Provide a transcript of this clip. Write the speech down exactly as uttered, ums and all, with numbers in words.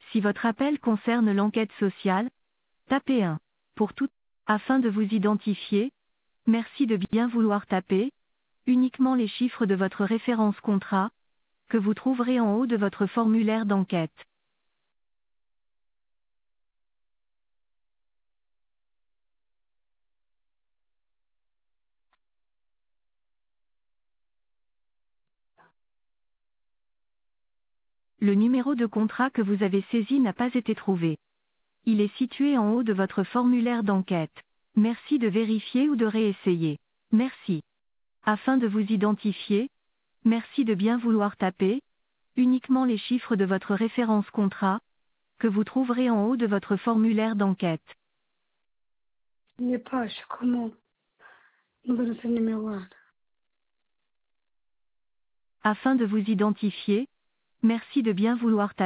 Si votre appel concerne l'enquête sociale, tapez un. Pour tout, afin de vous identifier, merci de bien vouloir taper uniquement les chiffres de votre référence contrat, que vous trouverez en haut de votre formulaire d'enquête. Le numéro de contrat que vous avez saisi n'a pas été trouvé. Il est situé en haut de votre formulaire d'enquête. Merci de vérifier ou de réessayer. Merci. Afin de vous identifier, merci de bien vouloir taper uniquement les chiffres de votre référence contrat, que vous trouverez en haut de votre formulaire d'enquête. Не Паша, кому? Нужно с ними ладно. Afin de vous identifier, merci de bien vouloir taper